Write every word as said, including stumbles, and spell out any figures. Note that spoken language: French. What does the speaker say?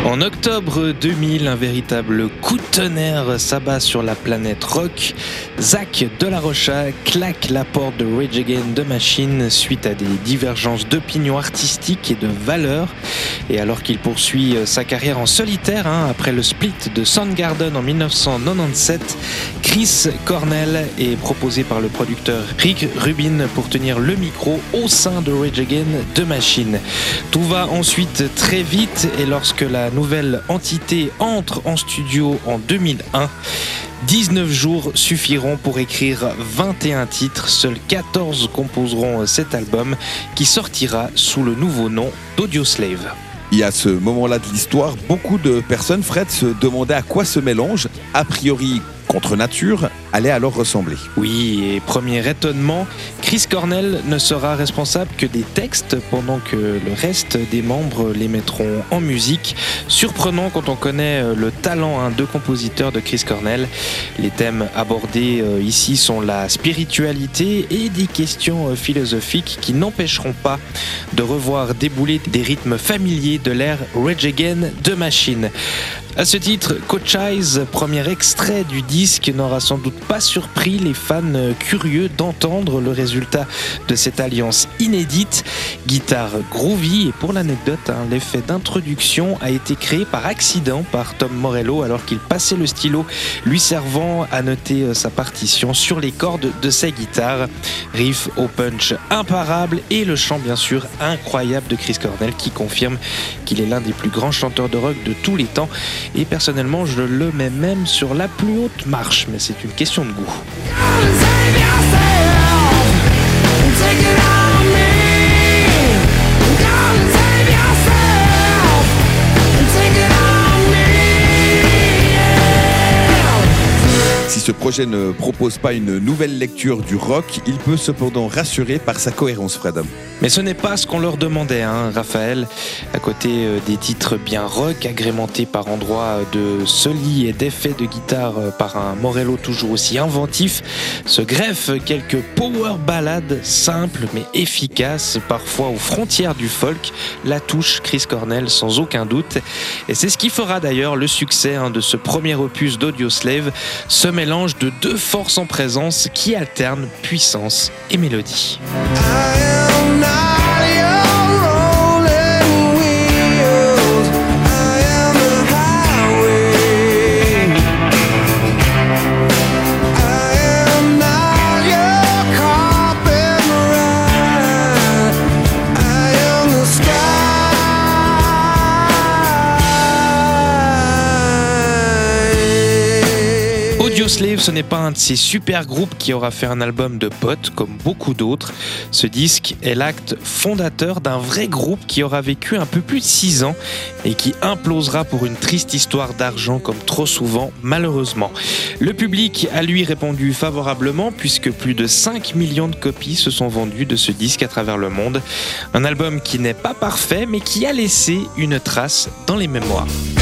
En octobre deux mille, un véritable coup de tonnerre s'abat sur la planète rock. Zach de la Rocha claque la porte de Rage Against the Machine suite à des divergences d'opinion artistiques et de valeurs. Et alors qu'il poursuit sa carrière en solitaire, hein, après le split de Soundgarden en dix-neuf cent quatre-vingt-dix-sept, Chris Cornell est proposé par le producteur Rick Rubin pour tenir le micro au sein de Rage Against the Machine. Tout va ensuite très vite et lorsque la nouvelle entité entre en studio en deux mille un, dix-neuf jours suffiront pour écrire vingt et un titres. Seuls quatorze composeront cet album qui sortira sous le nouveau nom d'Audioslave. Et à ce moment-là de l'histoire, beaucoup de personnes, Fred, se demandaient à quoi ce mélange, a priori contre nature, allait alors ressembler. Oui, et premier étonnement, Chris Cornell ne sera responsable que des textes pendant que le reste des membres les mettront en musique. Surprenant quand on connaît le talent hein, de compositeur de Chris Cornell. Les thèmes abordés euh, ici sont la spiritualité et des questions euh, philosophiques qui n'empêcheront pas de revoir débouler des rythmes familiers de l'ère Rage Against the Machine. À ce titre, Coach Eyes, premier extrait du disque, n'aura sans doute pas surpris les fans curieux d'entendre le résultat de cette alliance inédite. Guitare groovy, et pour l'anecdote, hein, l'effet d'introduction a été créé par accident par Tom Morello alors qu'il passait le stylo, lui servant à noter sa partition sur les cordes de sa guitare. Riff au punch imparable et le chant bien sûr incroyable de Chris Cornell qui confirme qu'il est l'un des plus grands chanteurs de rock de tous les temps. Et personnellement, je le mets même sur la plus haute marche, mais c'est une question de goût. Si ce projet ne propose pas une nouvelle lecture du rock, il peut cependant rassurer par sa cohérence, Fred. Mais ce n'est pas ce qu'on leur demandait, hein, Raphaël. À côté des titres bien rock, agrémentés par endroits de solis et d'effets de guitare par un Morello toujours aussi inventif, se greffent quelques power ballades simples mais efficaces, parfois aux frontières du folk. La touche Chris Cornell sans aucun doute. Et c'est ce qui fera d'ailleurs le succès hein, de ce premier opus d'Audioslave, ce mélange de deux forces en présence qui alternent puissance et mélodie. Audioslave, ce n'est pas un de ces super groupes qui aura fait un album de potes comme beaucoup d'autres. Ce disque est l'acte fondateur d'un vrai groupe qui aura vécu un peu plus de six ans et qui implosera pour une triste histoire d'argent comme trop souvent malheureusement. Le public a lui répondu favorablement puisque plus de cinq millions de copies se sont vendues de ce disque à travers le monde. Un album qui n'est pas parfait mais qui a laissé une trace dans les mémoires.